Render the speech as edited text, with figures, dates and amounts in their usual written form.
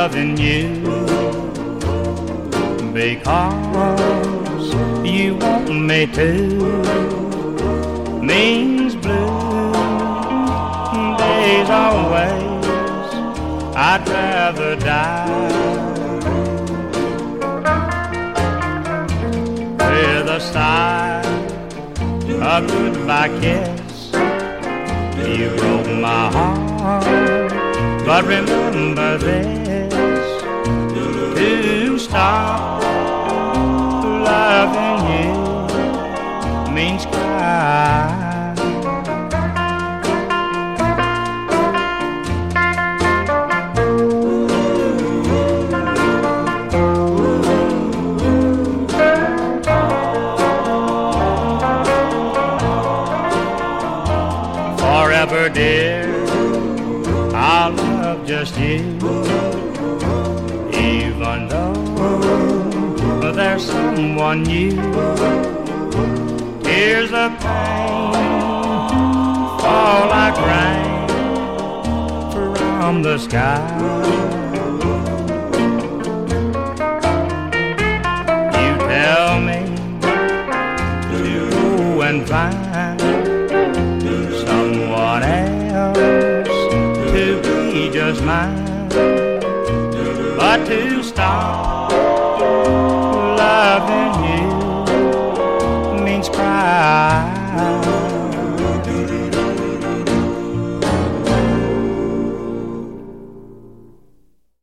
loving you because you want me to means blue days always. I'd rather die with a sigh, a goodbye kiss. You broke my heart, but remember this: to stop loving you means cry. Forever, dear, I'll love just you, even though there's someone new. Tears of pain fall like rain from the sky. You tell me to go and find someone else to be just mine, but to stop loving you means cry.